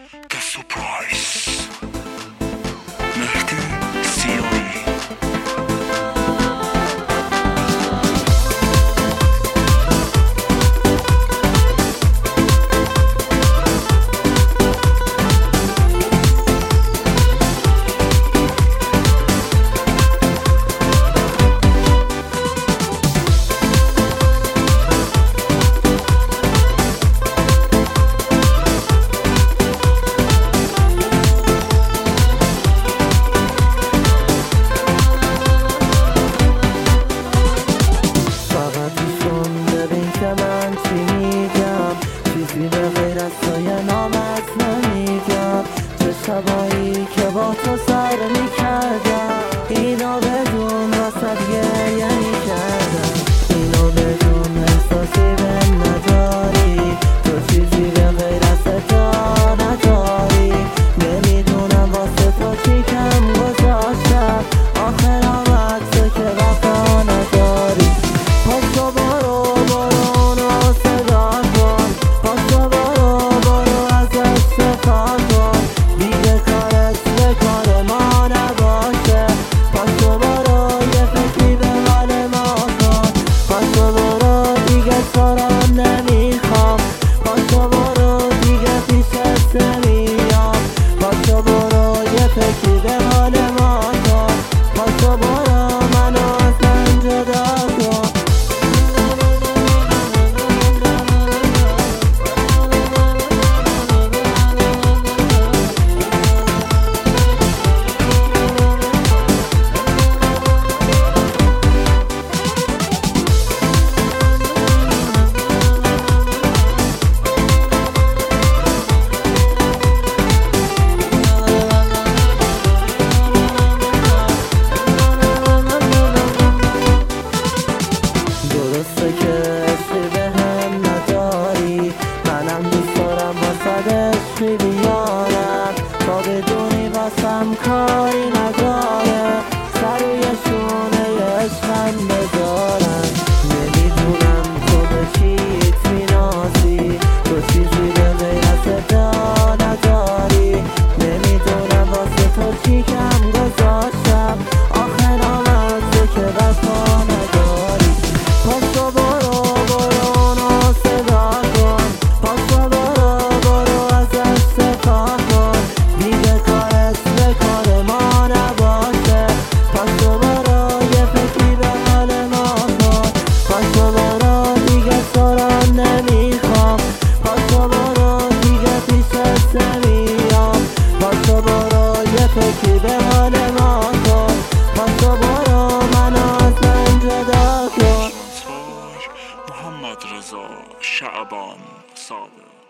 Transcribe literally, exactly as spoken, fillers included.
The Surprise مهدی سیایی. چیزی به غیر از توی نامت نمیگم، چه شبایی که با تو سر میکردم، اینو بدون واسه گریه میکردم، اینو بدون احساسی به نداری، تو چیزی به غیر از تو نداری، نمیدونم واسه تو چی کم گذاشتم، آخر آمد تو که وفا نداری. پاشو برو برو اونو صدا کن، پاشو برو برو ازش شکار کن، دیگه کارت به کار ما نباشه، پاشو برو یه فکری به حال ما کن، پاشو برو دیگه تو را نمیخوام، پاشو برو دیگه پیشت نمیام، پاشو برو یه فکری به حال ما کن، پاشو برو منو از من جدا کن. درسته که عشقی به هم نداری، منم دوست دارم واسد عشقی بیارم، تا بدونی واسم کاری نداره، سر روی شونه عشقم بذارم، نمیدونم تو به چیت مینازی، تو چیزی به غیر از صدا نداری، نمیدونم واسه تو چی کم گذاشتم، آخر آمد تو که وفا نداری. پاشو برو برو اونو صدا کن، پاشو برو برو ازش شکار کن، دیگه کارت به کار ما نباشه، پاشو برو یه فکری به حال ما کن، پاشو برو دیگه تو را نمیخوام، پاشو برو دیگه پیشت نمیام، پاشو برو یه فکری به حال ما کن، پاشو برو منو از من جدا کن. محمد رضا شعبان صابر.